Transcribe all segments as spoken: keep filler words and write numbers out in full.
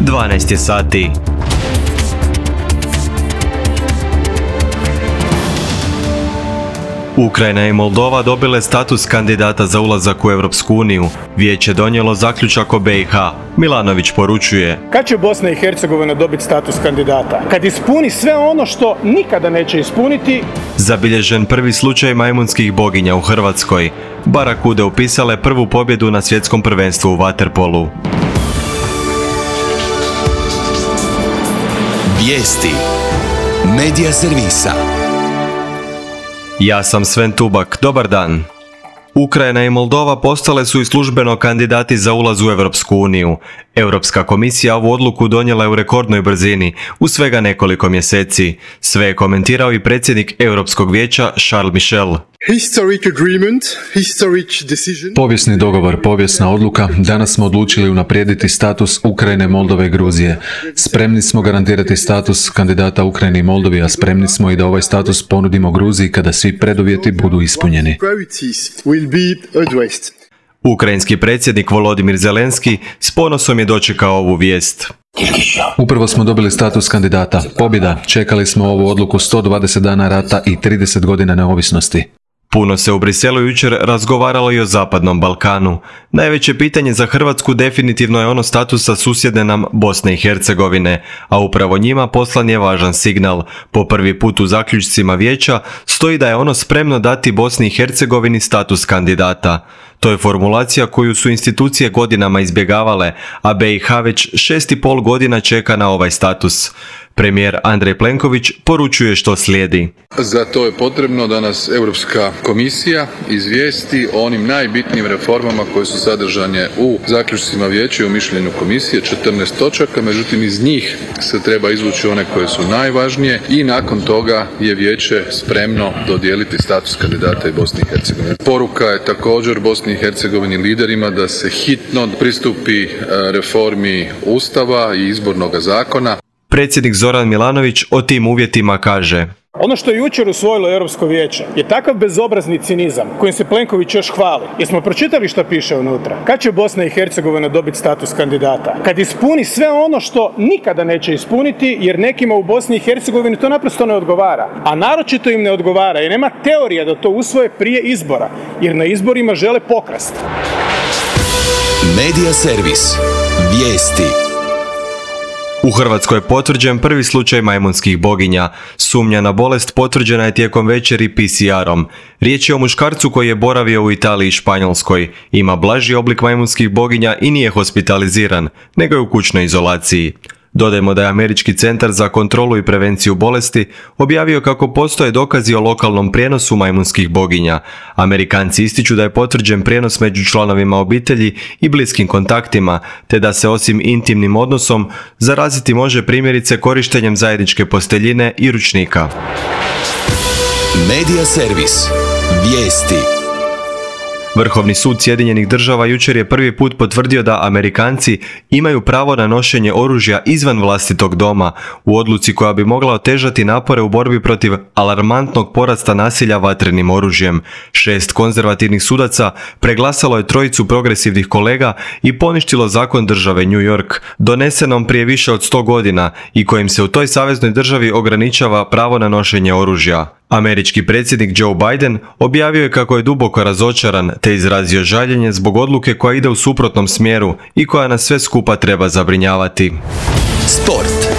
dvanaest je sati. Ukrajina i Moldova dobile status kandidata za ulazak u Europsku uniju. Vijeće donijelo zaključak o B i H. Milanović poručuje: kad će Bosna i Hercegovina dobiti status kandidata? Kad ispuni sve ono što nikada neće ispuniti. Zabilježen prvi slučaj majmunskih boginja u Hrvatskoj. Barakude upisale prvu pobjedu na svjetskom prvenstvu u vaterpolu. Vijesti Medija servisa. Ja sam Sven Tubak, dobar dan. Ukrajina i Moldova postale su i službeno kandidati za ulaz u Europsku uniju. Europska komisija ovu odluku donijela je u rekordnoj brzini, u svega nekoliko mjeseci. Sve je komentirao i predsjednik Europskog vijeća Charles Michel. Historic agreement, historic decision. Povijesni dogovor, povijesna odluka. Danas smo odlučili unaprijediti status Ukrajine, Moldove i Gruzije. Spremni smo garantirati status kandidata Ukrajini i Moldovi, a spremni smo i da ovaj status ponudimo Gruziji kada svi preduvjeti budu ispunjeni. Ukrajinski predsjednik Volodimir Zelenski s ponosom je dočekao ovu vijest. Upravo smo dobili status kandidata. Pobjeda. Čekali smo ovu odluku sto dvadeset dana rata i trideset godina neovisnosti. Puno se u Briselu jučer razgovaralo i o Zapadnom Balkanu. Najveće pitanje za Hrvatsku definitivno je ono statusa susjedne nam Bosne i Hercegovine, a upravo njima poslan je važan signal. Po prvi put u zaključcima vijeća stoji da je ono spremno dati Bosni i Hercegovini status kandidata. To je formulacija koju su institucije godinama izbjegavale, a B i H već šest i pol godina čeka na ovaj status. Premijer Andrej Plenković poručuje što slijedi. Za to je potrebno da nas Europska komisija izvijesti o onim najbitnijim reformama koje su sadržane u zaključcima vijeća i u mišljenju komisije, četrnaest točaka, međutim iz njih se treba izvući one koje su najvažnije i nakon toga je vijeće spremno dodijeliti status kandidata i Bosni i Hercegovini. Poruka je također Bosni i Hercegovini liderima da se hitno pristupi reformi Ustava i izbornog zakona. Predsjednik Zoran Milanović o tim uvjetima kaže: ono što je jučer usvojilo Europsko vijeće je takav bezobrazni cinizam kojim se Plenković još hvali. Jesmo pročitali što piše unutra? Kad će Bosna i Hercegovina dobiti status kandidata? Kad ispuni sve ono što nikada neće ispuniti, jer nekima u Bosni i Hercegovini to naprosto ne odgovara. A naročito im ne odgovara i nema teorija da to usvoje prije izbora, jer na izborima žele pokrast. Medija servis. Vijesti. U Hrvatskoj je potvrđen prvi slučaj majmunskih boginja. Sumnja na bolest potvrđena je tijekom večeri P C R-om. Riječ je o muškarcu koji je boravio u Italiji i Španjolskoj. Ima blaži oblik majmunskih boginja i nije hospitaliziran, nego je u kućnoj izolaciji. Dodajmo da je Američki centar za kontrolu i prevenciju bolesti objavio kako postoje dokazi o lokalnom prijenosu majmunskih boginja. Amerikanci ističu da je potvrđen prijenos među članovima obitelji i bliskim kontaktima, te da se osim intimnim odnosom zaraziti može primjerice korištenjem zajedničke posteljine i ručnika. Medija servis. Vijesti. Vrhovni sud Sjedinjenih Država jučer je prvi put potvrdio da Amerikanci imaju pravo na nošenje oružja izvan vlastitog doma, u odluci koja bi mogla otežati napore u borbi protiv alarmantnog porasta nasilja vatrenim oružjem. Šest konzervativnih sudaca preglasalo je trojicu progresivnih kolega i poništilo zakon države New York, donesenom prije više od sto godina i kojim se u toj saveznoj državi ograničava pravo na nošenje oružja. Američki predsjednik Joe Biden objavio je kako je duboko razočaran te izrazio žaljenje zbog odluke koja ide u suprotnom smjeru i koja nas sve skupa treba zabrinjavati. Sport.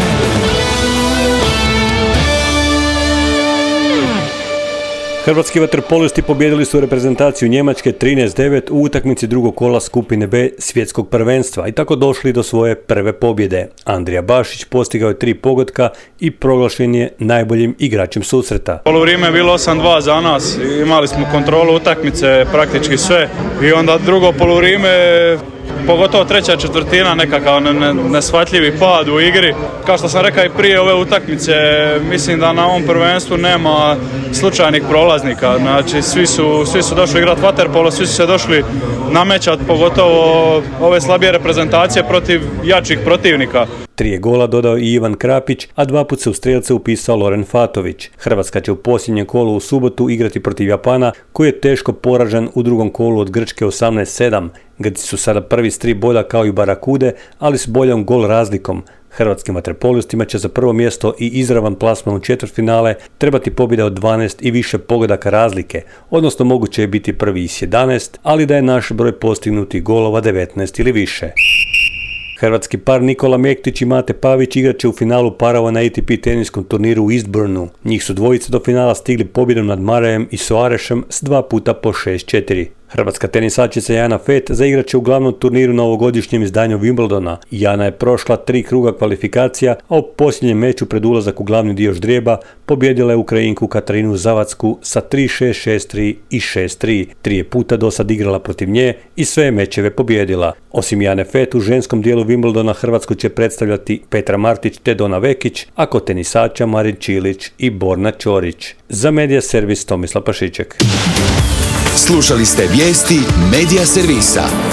Hrvatski vaterpolisti pobijedili su reprezentaciju Njemačke trinaest devet u utakmici drugog kola skupine B svjetskog prvenstva i tako došli do svoje prve pobjede. Andrija Bašić postigao je tri pogotka i proglašen je najboljim igračem susreta. Poluvrijeme je bilo osam dva za nas, imali smo kontrolu utakmice, praktički sve, i onda drugo poluvrijeme, pogotovo treća četvrtina, nekakav neshvatljivi pad u igri. Kao što sam rekao i prije ove utakmice, mislim da na ovom prvenstvu nema slučajnih prolaznika. Znači, svi su, svi su došli igrati vaterpolo, svi su se došli namećati, pogotovo ove slabije reprezentacije protiv jačih protivnika. Tri je gola dodao i Ivan Krapić, a dva put se u strelce upisao Loren Fatović. Hrvatska će u posljednjem kolu u subotu igrati protiv Japana, koji je teško poražen u drugom kolu od Grčke osamnaest sedam. Grci su sada prvi s tri boda kao i Barakude, ali s boljom gol razlikom. Hrvatskim vaterpolistima će za prvo mjesto i izravan plasman u četvrtfinale trebati pobjeda od dvanaest i više pogodaka razlike, odnosno moguće je biti prvi s jedanaest, ali da je naš broj postignutih golova devetnaest ili više. Hrvatski par Nikola Mektić i Mate Pavić igrat će u finalu parova na A T P teniskom turniru u Eastbournu. Njih su dvojice do finala stigli pobjedom nad Marajem i Soarešem s dva puta po šest četiri. Hrvatska tenisačica Jana Fett zaigrat će u glavnom turniru na ovogodišnjem izdanju Wimbledona. Jana je prošla tri kruga kvalifikacija, a u posljednjem meču pred ulazak u glavni dio ždrijeba pobjedila je Ukrajinku Katarinu Zavacku sa tri šest, šest tri i šest tri. Tri je puta do sad igrala protiv nje i sve mečeve pobjedila. Osim Jane Fett, u ženskom dijelu Wimbledona Hrvatsku će predstavljati Petra Martić te Dona Vekić, a kod tenisača Marin Čilić i Borna Ćorić. Za Media Servis Tomislav Pašiček. Slušali ste vijesti Media Servisa.